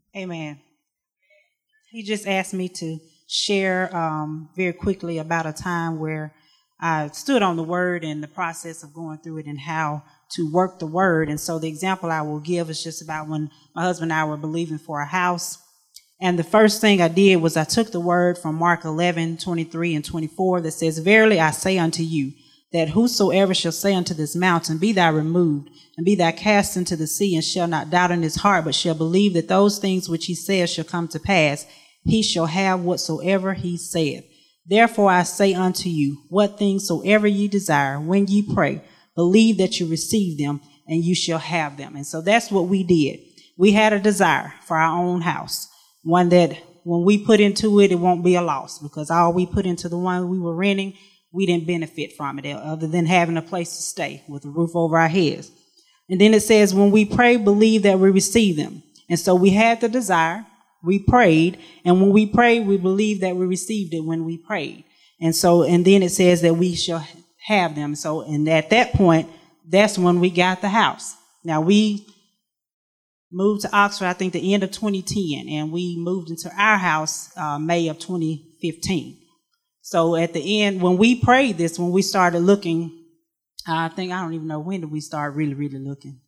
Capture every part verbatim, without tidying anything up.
Amen. He just asked me to share um, very quickly about a time where I stood on the word and the process of going through it and how to work the word. And so the example I will give is just about when my husband and I were believing for a house. And the first thing I did was I took the word from Mark eleven, twenty-three and twenty-four that says, "Verily I say unto you, that whosoever shall say unto this mountain, Be thou removed, and be thou cast into the sea, and shall not doubt in his heart, but shall believe that those things which he saith shall come to pass, he shall have whatsoever he saith. Therefore I say unto you, what things soever ye desire, when ye pray, believe that you receive them, and you shall have them." And so that's what we did. We had a desire for our own house, one that when we put into it, it won't be a loss, because all we put into the one we were renting, we didn't benefit from it other than having a place to stay with a roof over our heads. And then it says, when we pray, believe that we receive them. And so we had the desire, we prayed, and when we prayed, we believed that we received it when we prayed. And so, and then it says that we shall have them. So, and at that point, that's when we got the house. Now, we moved to Oxford, I think, the end of twenty ten, and we moved into our house uh, May of twenty fifteen. So at the end, when we prayed this, when we started looking, I think, I don't even know, when did we start really, really looking?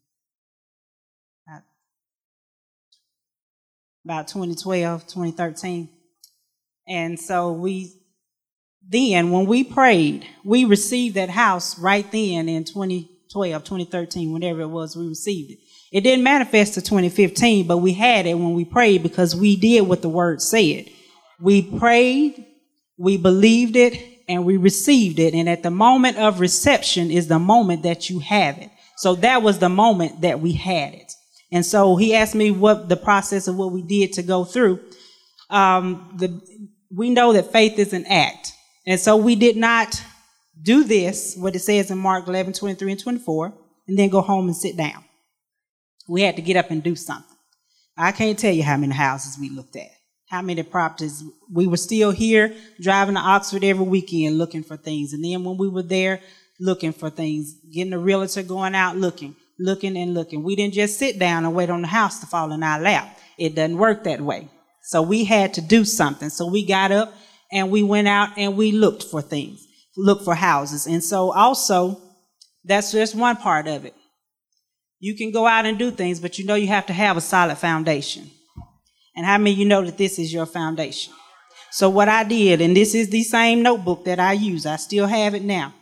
About twenty twelve, twenty thirteen. And so we, then when we prayed, we received that house right then in twenty twelve, twenty thirteen, whenever it was, we received it. It didn't manifest to twenty fifteen, but we had it when we prayed because we did what the word said. We prayed, we believed it, and we received it. And at the moment of reception is the moment that you have it. So that was the moment that we had it. And so he asked me what the process of what we did to go through. Um, the, we know that faith is an act. And so we did not do this, what it says in Mark eleven, twenty-three and twenty-four, and then go home and sit down. We had to get up and do something. I can't tell you how many houses we looked at, how many properties. We were still here driving to Oxford every weekend looking for things. And then when we were there looking for things, getting a realtor, going out looking, looking and looking. We didn't just sit down and wait on the house to fall in our lap. It doesn't work that way. So we had to do something. So we got up and we went out and we looked for things, looked for houses. And so also, that's just one part of it. You can go out and do things, but you know you have to have a solid foundation. And how many of you know that this is your foundation? So what I did, and this is the same notebook that I use, I still have it now.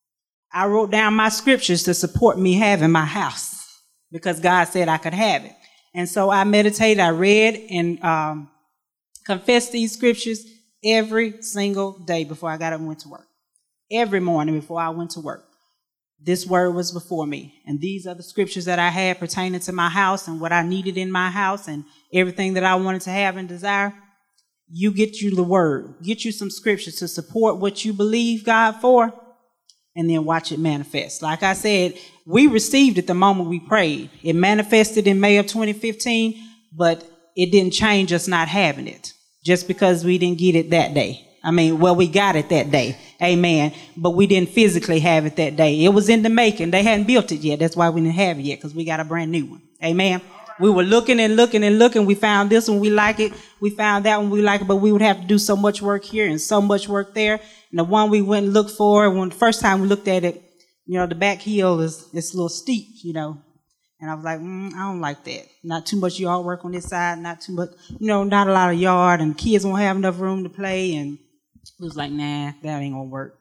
I wrote down my scriptures to support me having my house because God said I could have it. And so I meditated, I read and um, confessed these scriptures every single day before I got up and went to work. Every morning before I went to work. This word was before me. And these are the scriptures that I had pertaining to my house and what I needed in my house and everything that I wanted to have and desire. You get you the word. Get you some scriptures to support what you believe God for, and then watch it manifest. Like I said, we received it the moment we prayed. It manifested in May of twenty fifteen, but it didn't change us not having it just because we didn't get it that day. I mean, well, we got it that day. Amen. But we didn't physically have it that day. It was in the making. They hadn't built it yet. That's why we didn't have it yet, because we got a brand new one. Amen. We were looking and looking and looking. We found this one. We like it. We found that one. We like it. But we would have to do so much work here and so much work there. And the one we went and looked for, when the first time we looked at it, you know, the back hill is it's a little steep, you know. And I was like, mm, I don't like that. Not too much yard work on this side. Not too much, you know, not a lot of yard. And kids won't have enough room to play. And it was like, nah, that ain't going to work.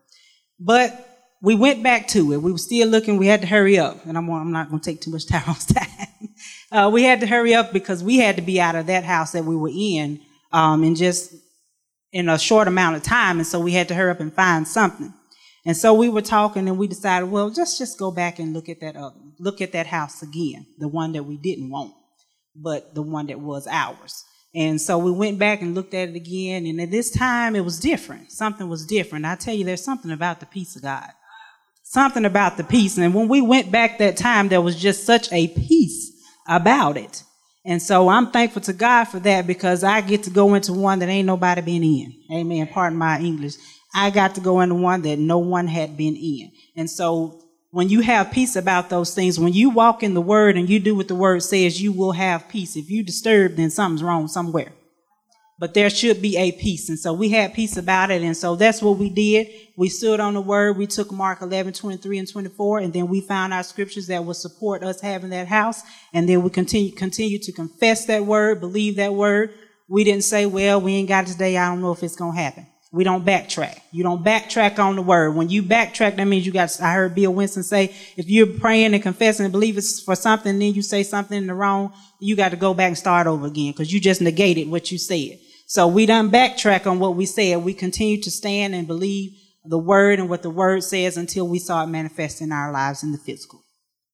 But we went back to it. We were still looking. We had to hurry up. And I'm, I'm not going to take too much time on time. uh, we had to hurry up because we had to be out of that house that we were in um, in just in a short amount of time. And so we had to hurry up and find something. And so we were talking and we decided, well, just, just go back and look at that other, look at that house again, the one that we didn't want, but the one that was ours. And so we went back and looked at it again. And at this time, it was different. Something was different. I tell you, there's something about the peace of God. Something about the peace. And when we went back that time, there was just such a peace about it. And so I'm thankful to God for that, because I get to go into one that ain't nobody been in. Amen. Pardon my English. I got to go into one that no one had been in. And so When you have peace about those things, when you walk in the word and you do what the word says, you will have peace. If you disturb, then something's wrong somewhere. But there should be a peace. And so we had peace about it. And so that's what we did. We stood on the word. We took Mark eleven, twenty-three and twenty-four. And then we found our scriptures that would support us having that house. And then we continue, continue to confess that word, believe that word. We didn't say, well, we ain't got it today. I don't know if it's going to happen. We don't backtrack. You don't backtrack on the word. When you backtrack, that means you got, I heard Bill Winston say, if you're praying and confessing and believe it's for something, then you say something in the wrong, you got to go back and start over again because you just negated what you said. So we done backtrack on what we said. We continue to stand and believe the word and what the word says until we saw it manifest in our lives in the physical.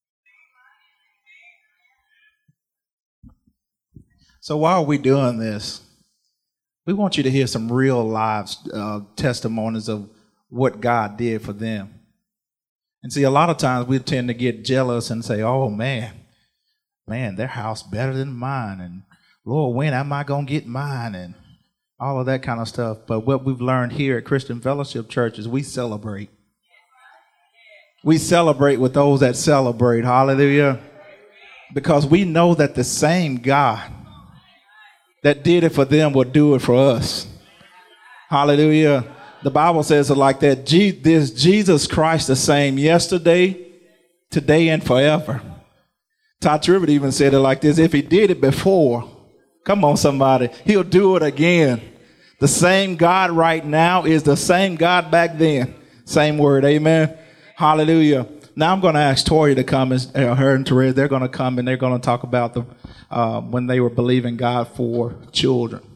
So while we're doing this, we want you to hear some real live uh, testimonies of what God did for them. And see, a lot of times we tend to get jealous and say, oh, man, man, their house better than mine. And Lord, when am I going to get mine? And all of that kind of stuff. But what we've learned here at Christian Fellowship Church is we celebrate. We celebrate with those that celebrate. Hallelujah. Because we know that the same God that did it for them will do it for us. Hallelujah. The Bible says it like that. Je- There's Jesus Christ the same yesterday, today, and forever. Todd Tribbett even said it like this. If he did it before, come on, somebody, he'll do it again. The same God right now is the same God back then. Same word. Amen. Hallelujah. Now I'm going to ask Tori to come, and uh, her and Therese, they're going to come and they're going to talk about the uh, when they were believing God for children.